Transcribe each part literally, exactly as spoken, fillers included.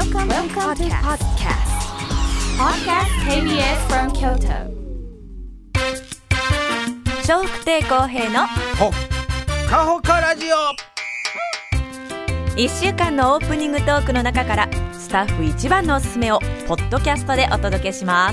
Welcome, Welcome to podcast. Podcast ケービーエス from Kyoto. 笑福亭公平のほかほかラジオ。 いっしゅうかんのオープニングトークの中からスタッフ一番のおすすめをポッドキャストでお届けします。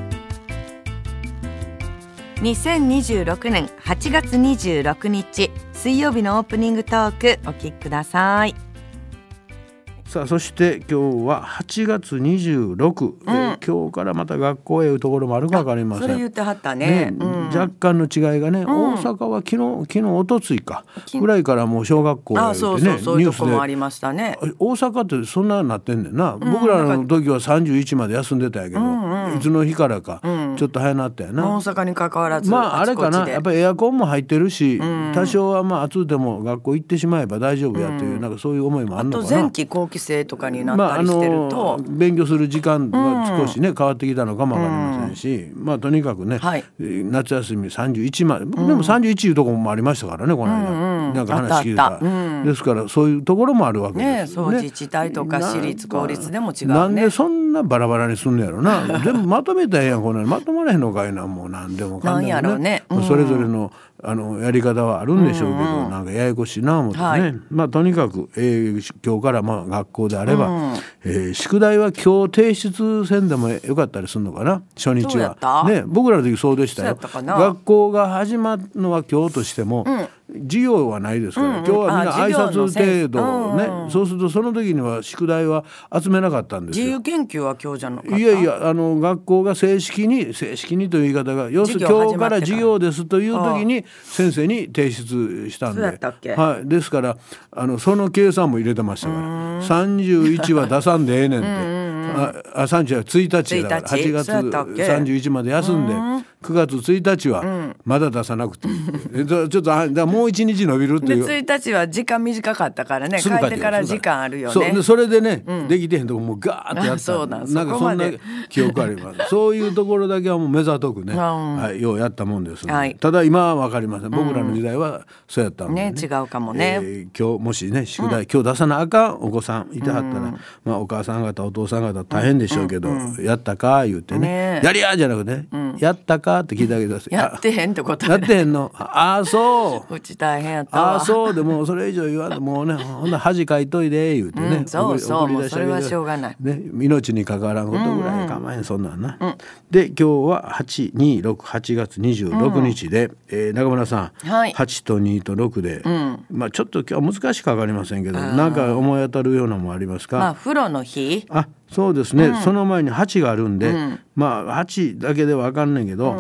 にせんにじゅうろくねんはちがつにじゅうろくにち水曜日のオープニングトークお聞きください。 さあ、そして今日ははちがつにじゅうろく、うんえー、今日からまた学校へいうところもあるか分かりません。 それ言ってはったね、 ね、 うん、 若干の違いがね、うん、大阪は昨日昨日おとついかぐらいからもう小学校へ行ってね、 そうそうそういうとこもありましたね。 大阪ってそんななってんねんな、うん、僕らの時はさんじゅういちまで休んでたんやけど、うんうん、いつの日からかちょっと早なったやな、うん、 大阪に関わらずまああれかな、 あちこちでやっぱりエアコンも入ってるし、うん、多少はまあ暑でも学校行ってしまえば大丈夫やという、うん、なんかそういう思いもあるのかな。 あと前期後期生とかになってまあ、あの勉強する時間が少しね、うん、変わってきたのかもわかりませんし、うん、まあとにかくね、はい、夏休みさんじゅういちまで、うん、でもさんじゅういちいうところもありましたからねこの間、うんうん、なんか話聞いた、うん、ですからそういうところもあるわけですよね。 ね、そう自治体とか私立公立でも違うね。 なんでそんなバラバラにすんのやろな全部まとめたらええやんこのまとまらへんのかいな、もう何でもかんでもね、なんやろうね、うん、それぞれのあのやり方はあるんでしょうけど、うんうん、なんかややこしいな思ってね、はい、まあとにかく、えー、今日からまあ学校であれば、うんえー、宿題は今日提出せんでもよかったりするのかな、初日はね、僕らの時そうでしたよ。学校が始まるのは今日としても、うん授業はないですから、うんうん、今日はみんな挨拶程度ね、うんうん、そうするとその時には宿題は集めなかったんですよ。 自由研究は今日じゃなかった。 いやいや、あの学校が正式に正式にという言い方が要するに今日から授業ですという時に先生に提出したんで、 そうやったっけ、 はい、ですからあのその計算も入れてましたからさんじゅういちは出さんでええねんってああさんじゅういちはついたちだからはちがつさんじゅういちまで休んでくがつついたちはまだ出さなくて、うん、ちょっとだもう一日伸びるっていう。 ついたちは時間短かったからね、帰ってから時間あるよね。 そうでそれでね、うん、できてへんとこもうガーッてやったそうなん、 なんかそんな記憶ありますそういうところだけはもう目ざとくね、うんはい、ようやったもんです、ねはい、ただ今は分かりません。僕らの時代はそうやったんで ね, ね違うかもね、 えー、今日もしね宿題、うん、今日出さなあかんお子さんいてはったら、うんまあ、お母さん方お父さん方大変でしょうけど、うんうん、やったか言うて ね, ねやりやじゃなくて、ねうん、やったかって聞いてあげてください。 やってへんってことやってへんのああそううち大変やったわ。 ああそうでもそれ以上言わんともうねほんな恥かいといで言うてね、 うん、そうそうもうそれはしょうがない、 ね、命に関わらんことぐらい構えん、うんうん、そんなんな、うん、で今日ははち、に、ろく、はちがつにじゅうろくにちで、うんえー、中村さん、はい、はちとにとろくで、うんまあ、ちょっと今日は難しくかかりませんけどなんか思い当たるようなもありますか。 まあ風呂の日あそうですね、うん、その前にはちがあるんで、うん、まあはちだけでは分かんないけど、うん、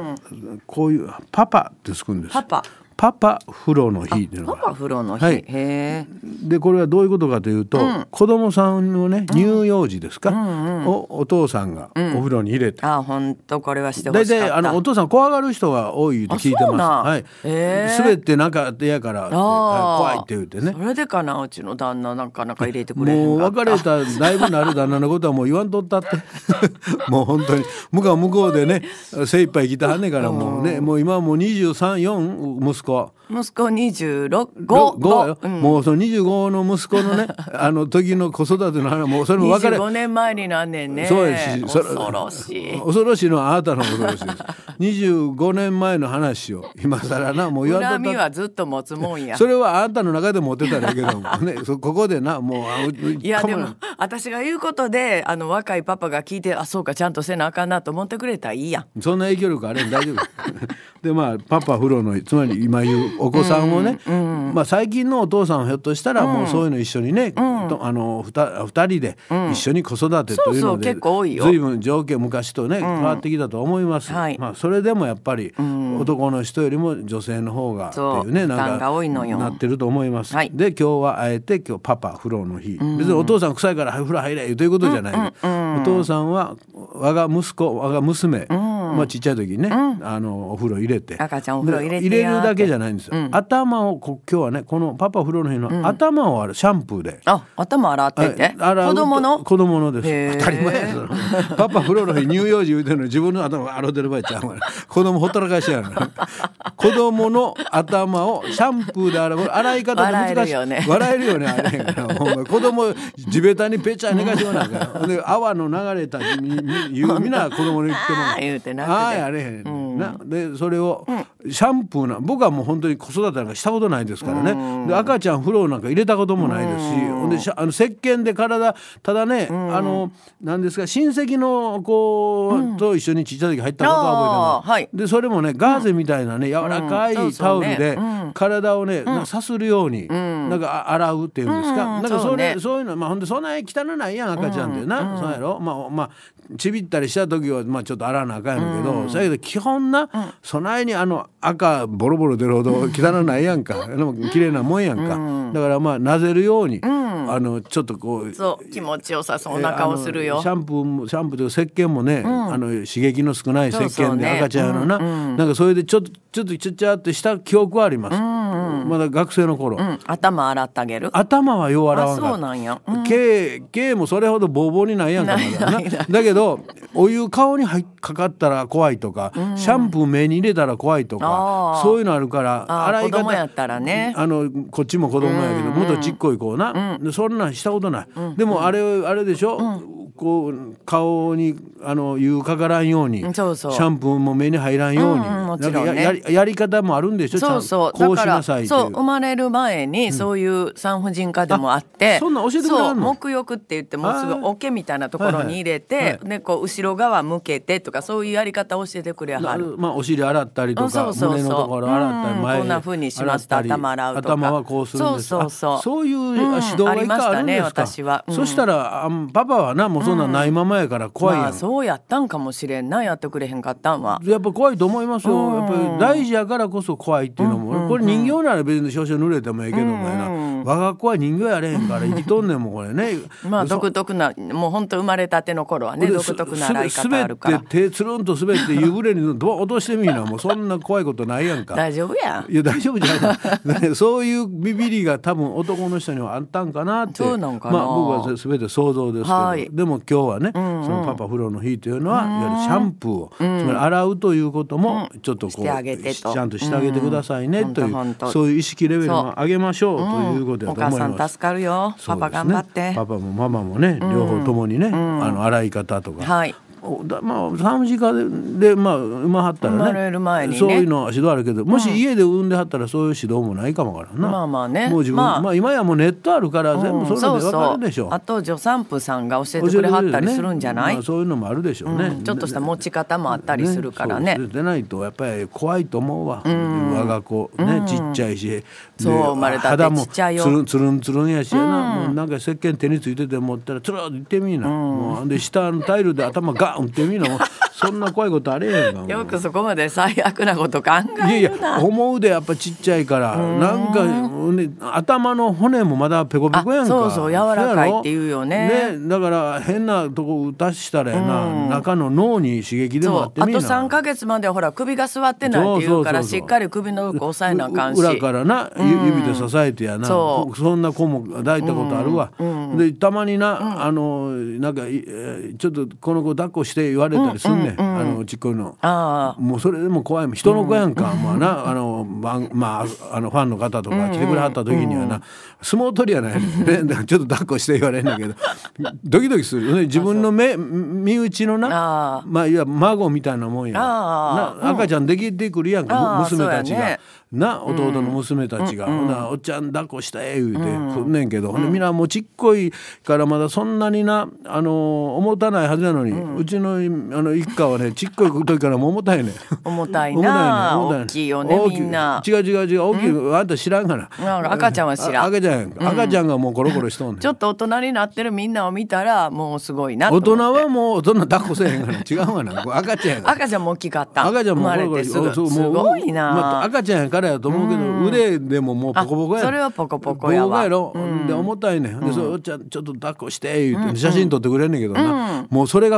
こういうパパってつくんです。 パパパパ風呂の日っていうのがパパ風呂の日、 はい、 へでこれはどういうことかというと、うん、子供さんのね乳幼児ですか、うんうん、をお父さんがお風呂に入れて、うん、 あ本当これはしてほしかった。 大体あのお父さん怖がる人が多いと聞いてます。はい、滑ってなんか嫌からって怖いって言ってね。 それでかなうちの旦那なかなか入れてくれへんかった。 もう別れただいぶなる旦那のことはもう言わんとったってもう本当に向こうは向こうでね精一杯生きたはんねんからもうねもう今はもうにじゅうさん、よん息子息子にじゅうろく、ご、 ご、うん、もうそのにじゅうごの息子のねあの時の子育ての話もうそれも別れにじゅうごねんまえになんねんね。 そうですし恐ろしい恐ろしいのはあなたの恐ろしいですにじゅうごねんまえの話を今更なもう言わんとった恨みはずっと持つもんや。 それはあなたの中で持ってたらいいけどもねここでなもういやでも私が言うことであの若いパパが聞いてあそうかちゃんとせなあかんなと思ってくれたらいいやん。 そんな影響力あれん大丈夫でまあパパ風呂のつまり今言うお子さんをね、うんうんまあ、最近のお父さんはひょっとしたらもうそういうの一緒にね、うん、とあの 2, 二人で一緒に子育てというので随分条件昔とね変わってきたと思います、うんはいまあ、それでもやっぱり男の人よりも女性の方がっていうねなんかなってると思います、はい、で今日はあえて今日パパ風呂の日、うん、別にお父さん臭いから風呂入れということじゃない、うんうんうん、お父さんは我が息子我が娘、うんまあ、ちっちゃい時にね、うん、あのお風呂入れて赤ちゃんお風呂入れて入れるだけじゃないんですよ、うん、頭を今日はねこのパパ風呂の日の、うん、頭を洗うシャンプーであ頭洗ってて子供の子供のです当たり前やぞパパ風呂の日乳幼児言うてるのに自分の頭洗ってる場合ちゃう子供ほったらかしやな子供の頭をシャンプーで洗う洗い方が難しい笑えるよね笑えるよねあれへんからほんま子供地べたにペチャ寝かしてもらうからで泡の流れたみみな子供に言ってもあー言うてなくてあーやれへん、うん、なでそれをシャンプーな僕はもう本当に子育てなんかしたことないですからね、うん、で赤ちゃん風呂なんか入れたこともないですし、うん、であの石鹸で体ただね、うん、あのなんですか親戚の子と一緒にちっちゃい時入ったことは覚えてます、うん、でそれもねガーゼみたいなね柔らかいタオルで体をね、うん、さするように、うん、なんか洗うっていうんですか、うん、なんかそれ、そうね、そういうのまあほんでそんなに汚ないやん赤ちゃんってな、うん、そうやろまあまあちびったりした時はまあちょっと洗わなあかんやけど、うん、それけど基本な、うん、備えにあの赤ボロボロ出るほど汚ないやんかでも綺麗なもんやんか、うん、だからまあなぜるように、うん、あのちょっとこうそう気持ちよさそうな顔するよ、 シャンプーもシャンプーというか石鹸もね、うん、あの刺激の少ない石鹸で赤ちゃんのな、そうそうね、うん、なんかそれでちょっとちょっとちゃちゃってした記憶はあります、うんうん、まだ学生の頃、うん、 頭洗ってあげる頭はよう洗わんかった。 あそうなんや、うん、 毛, 毛もそれほどボーボーにないやんかまだなだけどお湯顔に入かかったら怖いとか、うん、シャンプー目に入れたら怖いとかそういうのあるから洗い方子供やったらねあのこっちも子供やけど、うんうん、もっとちっこい子な、うん、でそんなんしたことない、うん、でもあれあれでしょ、うん、こう顔にあの湯かからんように、うん、そうそうシャンプーも目に入らんように、うんうん、もちろんね、や, や, やり方もあるんでしょ。 そうそうこうしなさいっていう。そう生まれる前にそういう産婦人科でもあって、 うん、そんな教えてくれるの。 沐浴って言ってもうすぐ桶みたいなところに入れて、はいはいはい、でこう後ろ側向けてとかそういうやり方を教えてくれはる。 まあお尻洗ったりとかそうそうそう胸のところ洗ったり、うん、前こんな風にしますと頭洗うとか頭はこうするんです。 そうそうそうそういう指導がいかあるんですか。うん、ありましたね私は、うん、 そしたらパパはなもうそんなないままやから怖いやん、 まあ、そうやったんかもしれんなやってくれへんかったんはやっぱ怖いと思いますよ、うん、やっぱり大事やからこそ怖いっていうのも、うんうんうん、これ人形なら別に少々濡れてもいいけどもやな、うんうん、我が子は人形やれへんから生きとんねんもこれねまあ独特なもう本当生まれたての頃はね独特な洗い方あるから滑って手つるんと滑って湯船にど落としてみんなもうそんな怖いことないやんか大丈夫やいや大丈夫じゃないそういうビビりが多分男の人にはあったんかなってそうなんかな、 まあ、僕は全て想像ですけど、はい、でも今日はね、うんうん、そのパパ風呂の日というのは、うん、いわゆるシャンプーを、うん、つまり洗うということもちょっとこう、うん、ちゃんとしてあげてくださいね、うん、というそういう意識レベルを上げましょうということだと思います、 うん、お母さん助かるよ、パパ頑張って、 パパもママもね両方ともにね、うん、あの洗い方とか、はいまあ、産婦人科 で, で、まあ、産まはったらね生まれる前にねそういうのは指導あるけどもし家で産んではったらそういう指導もないかもわからんな、 まあまあねもう自分、まあまあ、今やもうネットあるから全部そういうので分かるでしょ、 うん、そうそうあと助産婦さんが教えてくれはったりするんじゃない、 ねまあ、そういうのもあるでしょうね、 うん、ちょっとした持ち方もあったりするから ね, ねでないとやっぱり怖いと思うわ、うん、我が子ね、うん、ちっちゃいしそう生まれたてちっちゃいよ肌もつるんつるんやしやな、うん、もうなんか石鹸手についてて持ったらつるっといってみな、うん、もうで下のタイルで頭ガン打ってみなもうそんな怖いことあれへんがよくそこまで最悪なこと考えるな。 いやいや思うでやっぱちっちゃいからなんか、ね、頭の骨もまだペコペコやんか。 そうそう柔らかいって言うよ ね, ねだから変なとこ打たしたらやな中の脳に刺激でもあってみな。 あとさんかげつまでほら首が座ってないって言うからしっかり首のとこ押さえなあかんし裏からな指で支えてやな そ, そんな子も抱いたことあるわ、うんうん、でたまにな、うん、あのなんかちょっとこの子抱っこして言われたりすんねん、うんうんうん、あのちっこいのあもうそれでも怖いもん人の子やんか、うん、まあなあの、ままあ、あのファンの方とか来てくれはった時にはな、うんうん、相撲取りやないねだからちょっと抱っこして言われるんだけどドキドキするよね自分の目身内のなあ、まあ、いや孫みたいなもんやな、うん、赤ちゃんできてくるやんか娘たちがな弟の娘たちが、うん、ほなおっちゃん抱っこしたえ言うてくんねんけど、うん、ほんでみんなもうちっこいからまだそんなになあの重たないはずなのに、うん、うちのあの一家はねちっこい時からもう重たいね重たいな重たいね大きいよねみんな違う違う違う大きい、うん、あんた知らんかな赤ちゃんは知らん赤ちゃん、うん、赤ちゃんがもうコロコロしとんねんちょっと大人になってるみんなを見たらもうすごいなと思って大人はもうそんな抱っこせえへんから違うわな赤ちゃんや赤ちゃんも大きかった赤ちゃんも生まれてすぐすごいな、 まあ、赤ちゃんやからやと思うけど、うん腕でももうポコポコやそれはポコポコやわやろ、うん、で重たいねんでそれおっちゃんちょっと抱っこして言うて、うん、写真撮ってくれんねんけどな、うん、もうそれが怖いね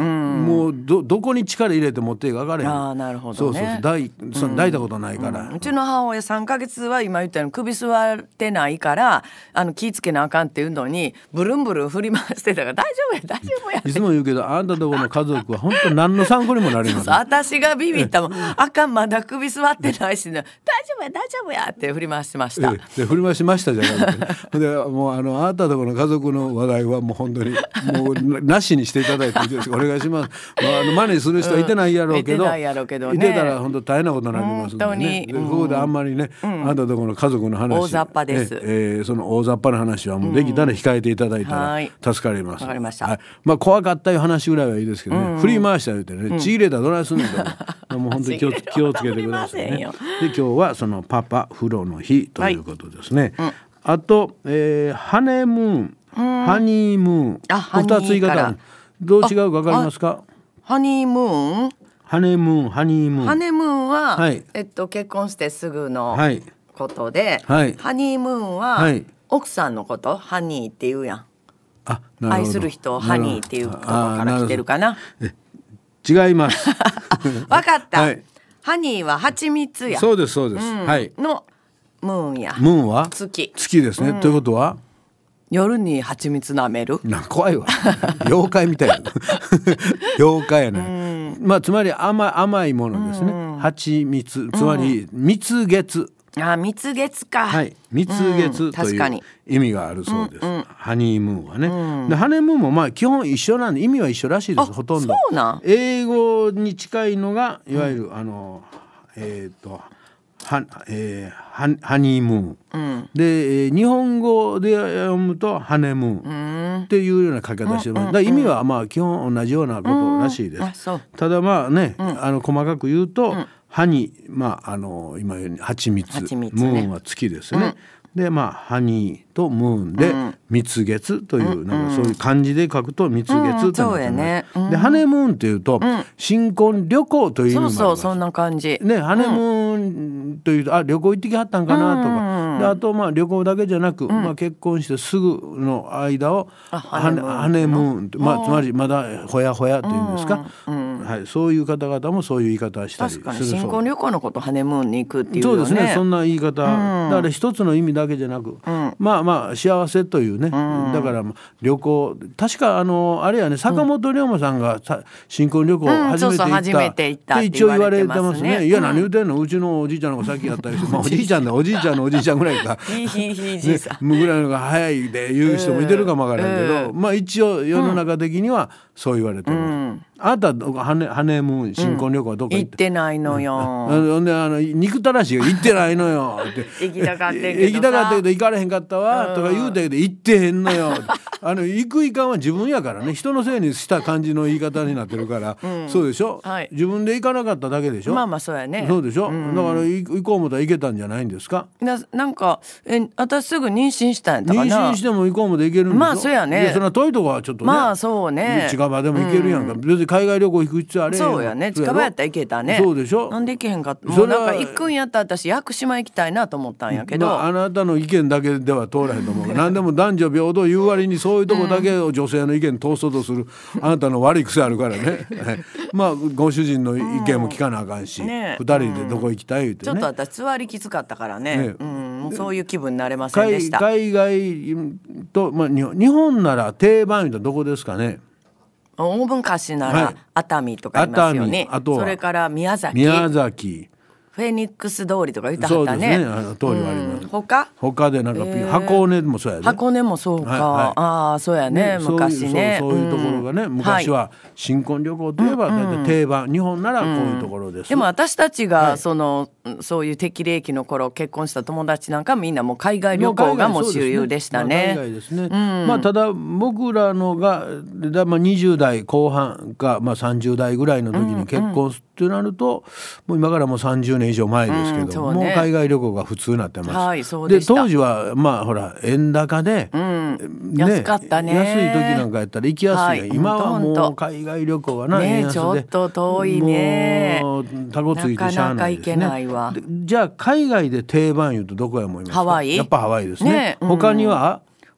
うん、もう ど, どこに力入れて持っていいか分からへん。 あ、なるほどね。 そうそう抱いそ抱いたことないから、 うんうん、うちの母親さんかげつは今言ったように首座ってないからあの気ぃつけなあかんっていうのにブルンブルン振り回してたから大丈夫や大丈夫やっていつも言うけど、あんたとこの家族は本当何の参考にもなります。 私がビビったもんあかんまだ首座ってないし、ね、大丈夫や大丈夫やって振り回してました。 で振り回しましたじゃなくてでもうあのあんたとこの家族の話題はもう本当にもうなしにしていただいていいですかお願いします。まあ、あの真似する人はいてないやろうけど、うん、いてないやろうけどね、いてたら本当大変なことになりますんでね。でここであんまりね、うん、あんたとこの家族の話大雑把です、 えー、その大雑把な話はもうできたら控えていただいたら助かります。わかりました。はい、まあ、怖かったいう話ぐらいはいいですけどね、うんうん、振り回した言うてね、ちぎれたらどないすんねんと、うん、もう本当に気を、気をつけてくださいね。で今日はそのパパ風呂の日ということですね、はい、うん、あと、えー、ハネムーン、ハニームーン、ふたつ言い方ある。どう違うか分かりますか？ ハニームーン、 ハネムーン、ハニームーン。 ハネムーンは、はい、えっと、結婚してすぐのことで、はい、ハニームーンは、はい、奥さんのこと、ハニーって言うやん。あ、愛する人をハニーっていうところから来てるかな。 違います分かった、はい、ハニーは蜂蜜や。 そうですそうです、うん、はい、 のムーンや。 ムーンは月。 月ですね、うん、ということは夜に蜂蜜舐める。 なん怖いわ妖怪みたいな妖怪やね、うん、まあつまり 甘, 甘いものですね、うん、蜂蜜、つまり蜜月、 あ、蜜月か、 はい、蜜月という意味があるそうです、うんうん、ハニームーンはね、うん、でハネムーンもまあ基本一緒なんで意味は一緒らしいです。ほとんどそうなん。 英語に近いのがいわゆる、うん、あのえっ、ー、とは、えー、ハ, ハニームーン、うん、で日本語で読むとハネムーンっていうような書き方してます、うんうんうん、だから意味はまあ基本同じようなことらしいです、うん、あ、そう。ただまあね、うん、あの細かく言うと、うん、ハニー、まあ、あの今言うように蜂蜜、蜂蜜ね、ムーンは月ですね、うん、でまあハニーとムーンで蜜月という、うん、なんかそういう漢字で書くと蜜月となってます、うん、そうやね、うん、でハネムーンっていうと、うん、新婚旅行という意味もあります。 そうそう、そんな感じね。ハネムーンというと、あ、旅行行ってきはったんかなとか、うん、であとまあ旅行だけじゃなく、うん、まあ、結婚してすぐの間をハネ、ハネムーン、まあ、つまりまだほやほやというんですか、うんうん、はい、そういう方々もそういう言い方をしたりする。 確かに新婚旅行のことハネムーンに行くっていうよね。 そうですね、そんな言い方、うん、だから一つの意味だけじゃなく、うん、まあまあ幸せというね、うん、だから旅行、確かあのあれやね、坂本龍馬さんがさ新婚旅行初めて行った、うん、そうそう初めて行ったって一応言われてますね。いや何言うてんの、うちのおじいちゃんの方が先やったりして、まあ、おじいちゃんだおじいちゃんのおじいちゃんぐらいかひいひいひいじいさん、 ね、ぐらいのが早いで言う人もいてるかもわからんけど、えー、まあ一応世の中的にはそう言われてます、うん、あなたハネ、ハネムーン新婚旅行はどこ行って、うん、 行ってないのよ、 うん、であの憎たらしいが行ってないのよって行きたかったけど行きたかったけど行かれへんかったわ、うん、とか言うたけど行ってへんのよあの行くいかんは自分やからね、人のせいにした感じの言い方になってるから、うん、そうでしょ、はい、自分で行かなかっただけでしょ。 まあまあそうやね。 そうでしょ、うん、だから行こう思ったら行けたんじゃないんですか。 な, なんかえ私すぐ妊娠したんやったかな。 妊娠しても行こうもで行けるんでしょ。 まあそうやね。 いやそんな遠いとこはちょっとね、 まあそうね、 近場でも行けるやんか、うん、別に海外旅行行く必要あれへん。 そうやね、近場やったら行けたね。 そうでしょ。 なんで行けへんかった。もうなんか行くんやったら私屋久島行きたいなと思ったんやけど、まあ、あなたの意見だけでは通らへんと思う何でも男女平等言う割にそういうとこだけを女性の意見通そうとする、うん、あなたの悪い癖あるからねまあご主人の意見も聞かなあかんし、うんね、ふたりでどこ行きたい言うてね、 ちょっと私座りきつかったからね、ね、うん、そういう気分になれませんでした。 海外と、まあ、日本なら定番言うとどこですかね。 大昔なら熱海とかいますよね、 あとはそれから宮崎宮崎フェニックス通りとか言ってはったね。そうですね、あの通りはあります、うん、他他でなんか、えー、箱根もそうやね。 箱根もそうか、はいはい、ああそうやね、ね、昔ね、 そういう、そう、そういうところがね、うん、昔は新婚旅行といえば大体定番、うん、日本ならこういうところです、うん、 でも私たちがその、はい、そういう適齢期の頃結婚した友達なんかみんなもう海外旅行がもう主流でしたね。 海外ですね、まあ、海外ですね、うん、まあ、ただ僕らのが、まあ、にじゅう代後半か、まあ、さんじゅう代ぐらいの時に結婚ってなると、うんうん、もう今からもうさんじゅうねん以上前ですけど、うん、そうね、もう海外旅行が普通になってます、 はい、そうでした。 で当時はまあほら円高で、うんね、安かったね。 安い時なんかやったら行きやすい、はい、今はもう海外旅行はな、 ね、ちょっと遠いね、 もうタコついてしゃあないですね。 なかなか行けないわ。 じゃあ海外で定番言うとどこや思いますか。 ハワイ、 やっぱハワイですね、ね、うん、他には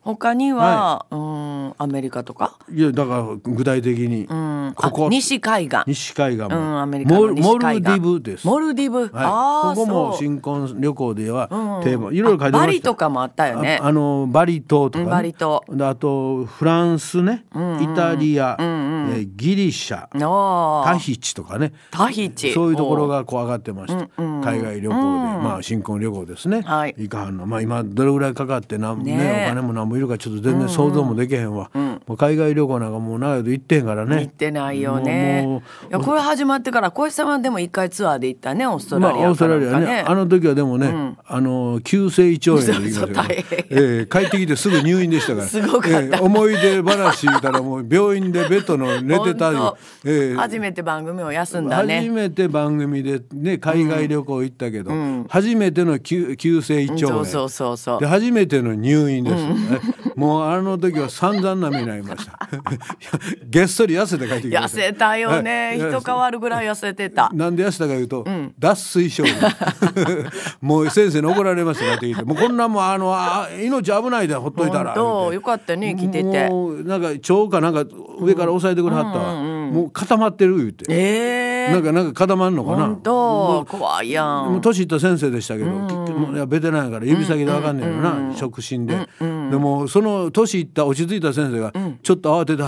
他には、はい、うんアメリカとか。 いやだから具体的に、うん、 ここ西海岸西海岸も、 うん、アメリカの西海岸モルディブです。 モルディブ、はい、あここも新婚旅行ではテーマ、うん、いろいろ書いてました。 バリとかもあったよね。 あ, あのバリ島とか、ね、 バリ島、 あとフランスね、うんうん、イタリア、うんうんえー、ギリシャ、タヒチとかね、 タヒチそういうところがこう上がってました、うんうん、海外旅行で、うんまあ、新婚旅行ですね、はい、いかはんの、まあ、今どれぐらいかかってな、ねね、お金も何もいるかちょっと全然想像もできへんわ、うんうん、もう海外旅行なんかもう長い間行ってへんからね。 行ってないよね。もうもういやこれ始まってから小石さんはでも一回ツアーで行ったね、オーストラリアかなんかね、まあ、オーストラリアね。あの時はでもね、うん、あの急性胃腸炎で行きましたから、えー、帰ってきてすぐ入院でしたからすごかった、えー、思い出話言ったらもう病院でベッドの寝てたり、 えー、初めて番組を休んだね。 初めて番組で、ね、海外旅行行ったけど、うん、初めての急性胃腸炎、うん、そうそうそうで初めての入院です、うん、もうあの時は散々な目になりましたげっそり痩せて帰ってきました。 痩せたよね、人変わるぐらい痩せてた。 なんで痩せたかいうと、うん、脱水症もう先生に怒られましたって言ってもうこんなもんあのあ命危ないでほっといたらよかったね来てて、 もうなんか腸かなんか上から押さえてくれはったわ、うんうんうん、もう固まってる言って、えー、なんかなんか固まんのかな。 本当怖いやん。 もう年いった先生でしたけど、うん、いやベテランやから指先で分かんねえのな、うんうん、触診で、うんうん、でもその年いった落ち着いた先生がちょっと慌ててはった、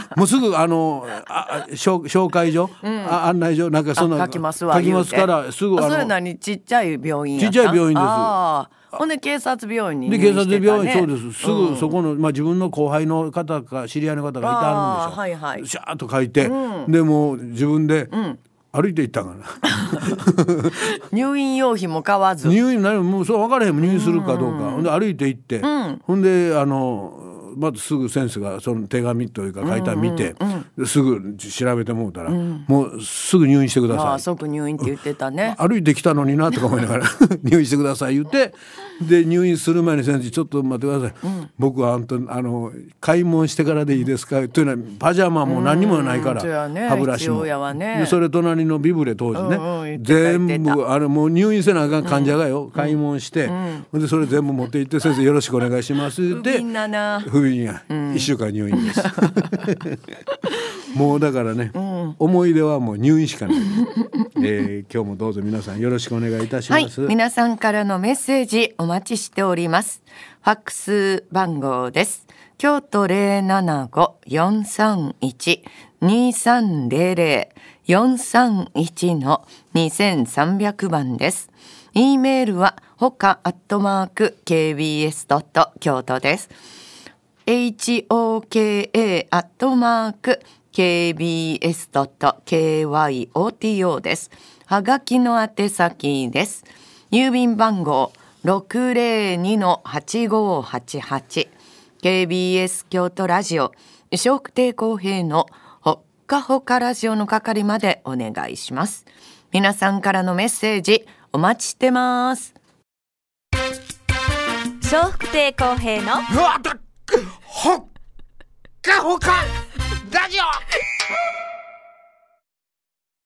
うん、もうすぐあのあ紹介所、うん、あ案内所なんかそんな書きますわ書きますからすぐあのそれ何ちっちゃい病院やった。 ちっちゃい病院です。 あほんで警察病院に入院してた、ね、で警察病院そうです。すぐそこの、うん、まあ、自分の後輩の方か知り合いの方がいてあるんでしょ、はいはい、シャーッと書いて、うん、でもう自分で、うん歩いて行ったから入院用品も買わず入院何もうそう分からへんも入院するかどうか、うん、ほんで歩いて行って、うん、ほんであのまずすぐ先生がその手紙というか書いたの見て、うんうん、すぐ調べてもうたら、うん、もうすぐ入院してください。ああ即入院って言ってたね。 歩いてきたのになとか思いながら入院してください言ってで入院する前に先生ちょっと待ってください、うん、僕はあんとあの開門してからでいいですかというのはパジャマも何にもないから、うんね、歯ブラシも、ね、でそれ隣のビブレ当時ね、うんうん、全部あれもう入院せなあかん患者がよ、うん、開門して、うん、でそれ全部持って行って先生よろしくお願いしますって言って不憫なな不憫や、うん、いっしゅうかん入院ですもうだからね、うん、思い出はもう入院しかない、えー、今日もどうぞ皆さんよろしくお願いいたします、 はい、皆さんからのメッセージお待ちしております。ファックス番号です。京都 ゼロななご よんさんいち にさんゼロゼロ よんさんいち のにせんさんびゃくばんです。E メールはほかアットマーク ケービーエス ドット 京都です。エイチ オー ケー エー アットマーク ケービーエス ドット ケーワイオーティーオー です。はがきの宛先です。郵便番号 ろくぜろに はちごはちはち ケービーエス 京都ラジオ笑福亭公平のほっかほかラジオの係までお願いします。皆さんからのメッセージお待ちしてます。 笑福亭公平のほっかほか